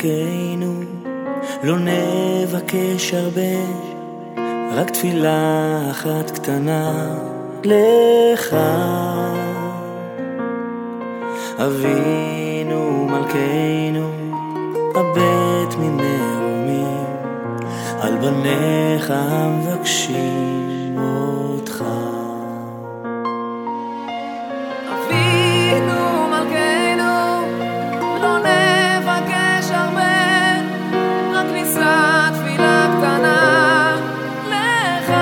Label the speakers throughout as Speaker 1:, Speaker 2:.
Speaker 1: מלכנו, לא נבקש הרבה, רק תפילה אחת קטנה לך. אבינו מלכנו, הבט ממרומים, על בניך מבקשים אותך.
Speaker 2: אבינו מלכנו, לא נבקש הרבה, רק נישא תפילה קטנה לך.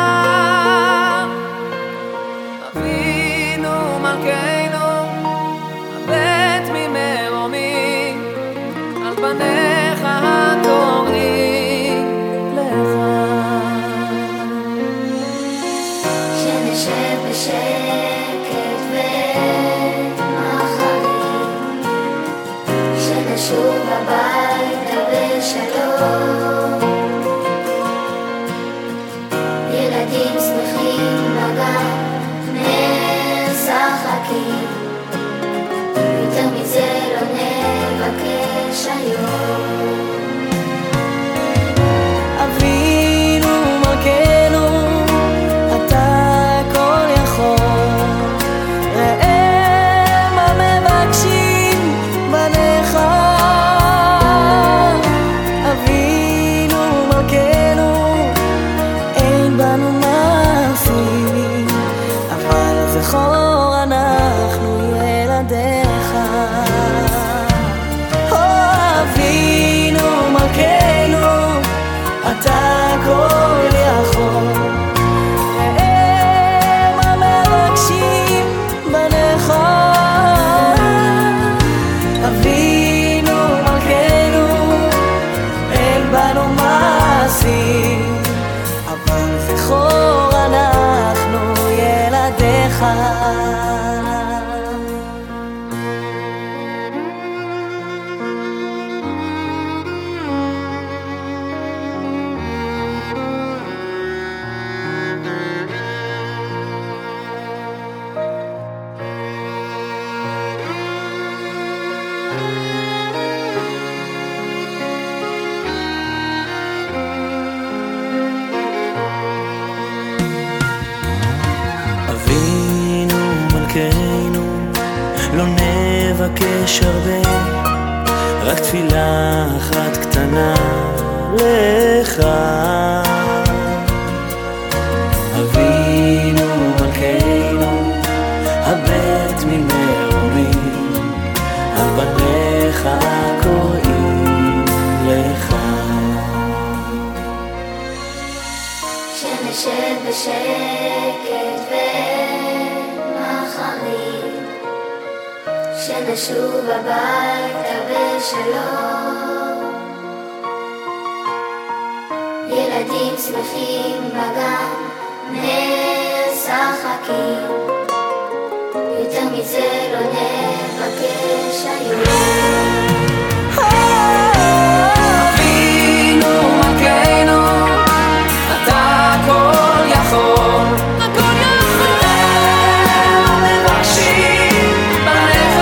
Speaker 2: אבינו מלכנו, הבט ממרומים, על בניך קוראים לך.
Speaker 3: שנשב בשקט ומחרים, שנשוב הביתה בשלום, ילדים שמחים בגן משחקים, יותר מזה לא נבקש היום.
Speaker 2: אבינו מלכנו, אתה כל יכול, ראה מה מבקשים בניך. אבינו מלכנו, אין בנו מעשים, אבל זכור אנחנו ילדיך. אבינו מלכנו, אתה כל יכול, ראה מה מבקשים בניך. אבינו מלכנו, אין בנו מעשים, אבל זכור אנחנו ילדיך.
Speaker 1: אבינו מלכנו, לא נבקש הרבה, רק תפילה אחת קטנה לך. אבינו מלכנו, הבט ממרומים, על בניך קוראים לך.
Speaker 3: שנשב בשקט ומחרים, שנשוב הביתה בשלום, ילדים שמחים בגן משחקים, יותר מזה לא נבקש היום.
Speaker 2: אבינו מלכנו, אתה כל יכול, מבקשים בניך.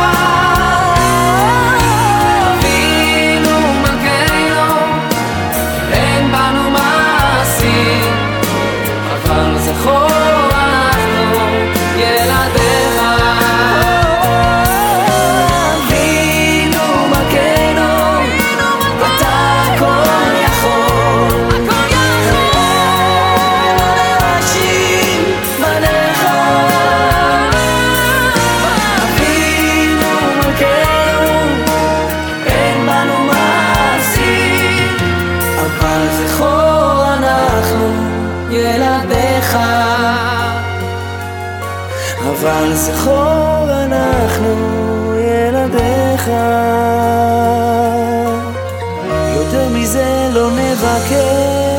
Speaker 2: אבינו מלכנו, אין בנו מעשים, אבל זכור אנחנו ילדיך. אבינו מלכנו, אתה כל יכול, מבקשים בניך. אבינו מלכנו, אין בנו מעשים, אבל זכור אנחנו ילדיך.
Speaker 1: אבל זכור אנחנו ילדיך. יותר מזה לא נבקש.